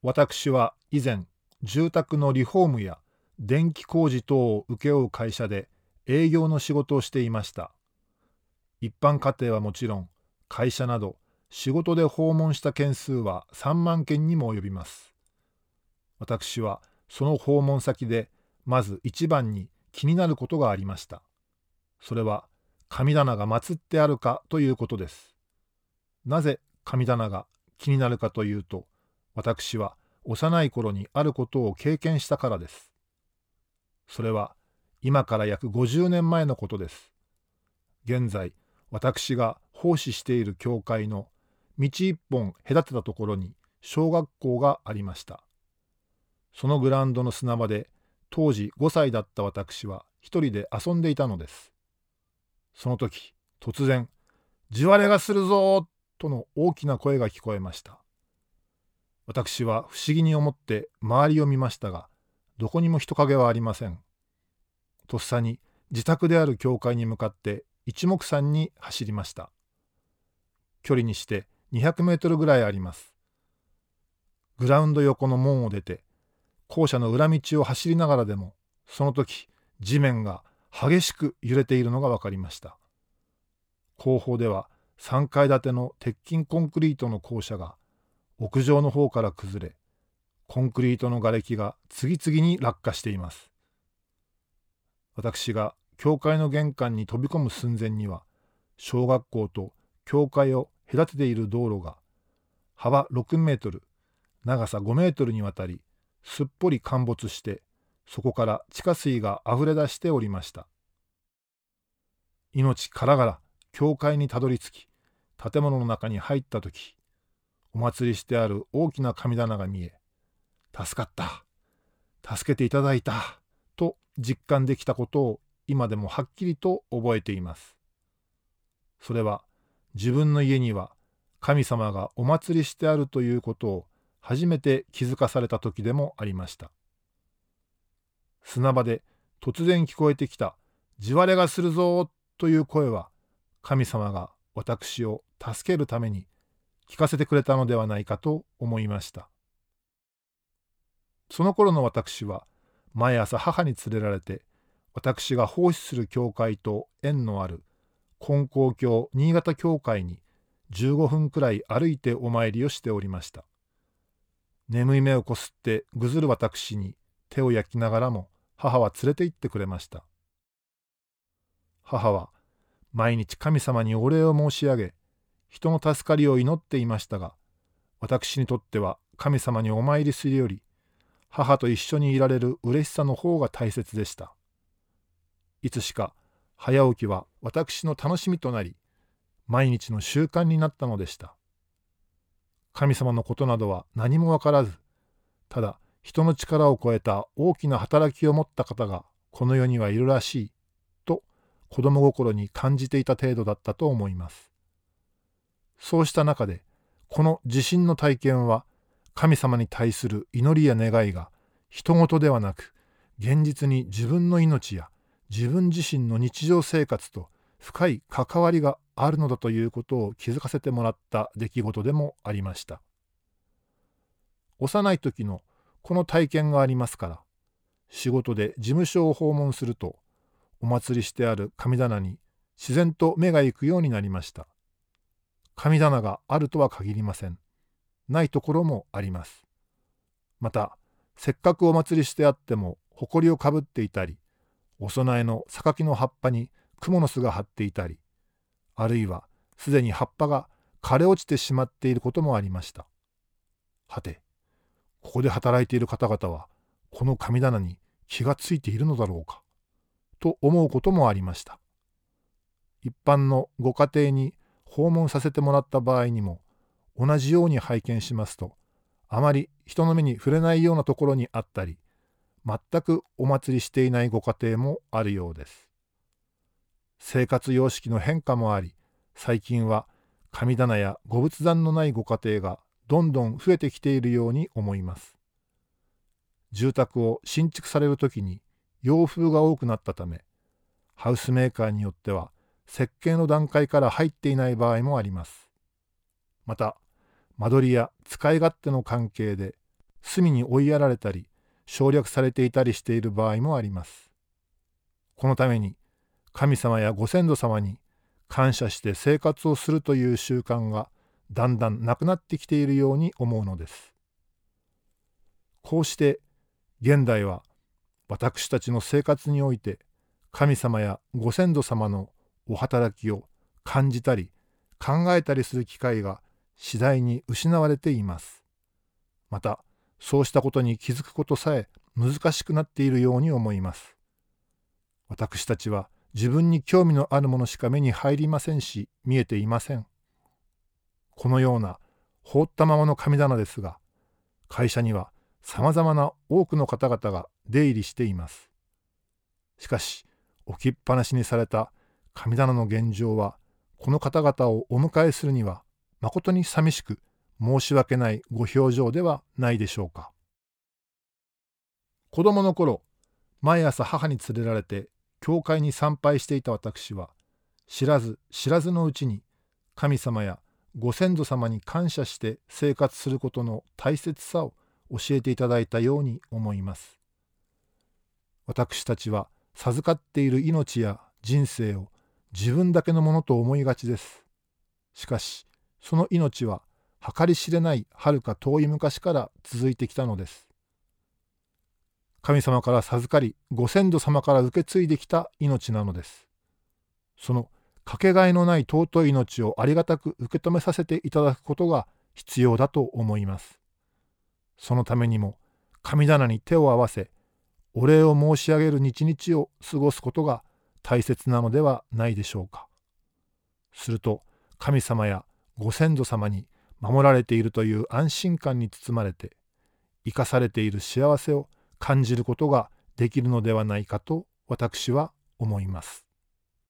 私は以前、住宅のリフォームや電気工事等を請け負う会社で営業の仕事をしていました。一般家庭はもちろん、会社など仕事で訪問した件数は3万件にも及びます。私はその訪問先でまず一番に気になることがありました。それは神棚が祀ってあるかということです。なぜ神棚が気になるかというと、私は幼い頃にあることを経験したからです。それは今から約50年前のことです。現在、私が奉仕している教会の道一本隔てたところに小学校がありました。そのグラウンドの砂場で当時5歳だった私は一人で遊んでいたのです。その時、突然、地割れがするぞとの大きな声が聞こえました。私は不思議に思って周りを見ましたが、どこにも人影はありません。とっさに自宅である教会に向かって一目散に走りました。距離にして200メートルぐらいあります。グラウンド横の門を出て、校舎の裏道を走りながらでも、その時、地面が激しく揺れているのが分かりました。後方では3階建ての鉄筋コンクリートの校舎が屋上の方から崩れ、コンクリートの瓦礫が次々に落下しています。私が教会の玄関に飛び込む寸前には、小学校と教会を隔てている道路が幅6メートル、長さ5メートルにわたり、すっぽり陥没して、そこから地下水があふれ出しておりました。命からがら教会にたどり着き、建物の中に入ったとき、お祭りしてある大きな神棚が見え、助かった、助けていただいた、と実感できたことを今でもはっきりと覚えています。それは自分の家には神様がお祭りしてあるということを初めて気づかされた時でもありました。砂場で突然聞こえてきた地割れがするぞという声は、神様が私を助けるために聞かせてくれたのではないかと思いました。その頃の私は毎朝母に連れられて、私が奉仕する教会と縁のある金光教新潟教会に15分くらい歩いてお参りをしておりました。眠い目をこすってぐずる私に手を焼きながらも母は連れて行ってくれました。母は毎日神様にお礼を申し上げ、人の助かりを祈っていましたが、私にとっては神様にお参りするより、母と一緒にいられる嬉しさの方が大切でした。いつしか早起きは私の楽しみとなり、毎日の習慣になったのでした。神様のことなどは何もわからず、ただ人の力を超えた大きな働きを持った方がこの世にはいるらしいと子供心に感じていた程度だったと思います。そうした中で、この地震の体験は神様に対する祈りや願いが人事ではなく、現実に自分の命や自分自身の日常生活と深い関わりがあるのだということを気づかせてもらった出来事でもありました。幼い時のこの体験がありますから、仕事で事務所を訪問すると、お祭りしてある神棚に自然と目が行くようになりました。神棚があるとは限りません。ないところもあります。また、せっかくお祭りしてあっても埃をかぶっていたり、お供えの榊の葉っぱに蜘蛛の巣が張っていたり、あるいはすでに葉っぱが枯れ落ちてしまっていることもありました。はて、ここで働いている方々はこの神棚に気がついているのだろうか、と思うこともありました。一般のご家庭に訪問させてもらった場合にも、同じように拝見しますと、あまり人の目に触れないようなところにあったり、全くお祭りしていないご家庭もあるようです。生活様式の変化もあり、最近は神棚やご仏壇のないご家庭がどんどん増えてきているように思います。住宅を新築されるときに洋風が多くなったため、ハウスメーカーによっては設計の段階から入っていない場合もあります。また、間取りや使い勝手の関係で隅に追いやられたり省略されていたりしている場合もあります。このために神様やご先祖様に感謝して生活をするという習慣がだんだんなくなってきているように思うのです。こうして現代は私たちの生活において神様やご先祖様のお働きを感じたり考えたりする機会が次第に失われています。またそうしたことに気づくことさえ難しくなっているように思います。私たちは自分に興味のあるものしか目に入りませんし見えていません。このような放ったままの神棚ですが、会社にはさまざまな多くの方々が出入りしています。しかし置きっぱなしにされた神棚の現状は、この方々をお迎えするには誠に寂しく申し訳ないご表情ではないでしょうか。子供の頃、毎朝母に連れられて教会に参拝していた私は、知らず知らずのうちに神様やご先祖様に感謝して生活することの大切さを教えていただいたように思います。私たちは授かっている命や人生を自分だけのものと思いがちです。しかし、その命は計り知れないはるか遠い昔から続いてきたのです。神様から授かり、ご先祖様から受け継いできた命なのです。そのかけがえのない尊い命をありがたく受け止めさせていただくことが必要だと思います。そのためにも神棚に手を合わせ、お礼を申し上げる日々を過ごすことが大切なのではないでしょうか。すると神様やご先祖様に守られているという安心感に包まれて、生かされている幸せを感じることができるのではないかと私は思います。